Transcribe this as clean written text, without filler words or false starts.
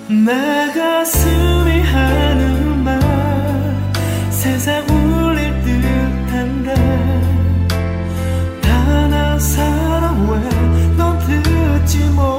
내 가슴이 하는 말 세상 울릴 듯한데 단 한 사람 왜 넌 듣지 못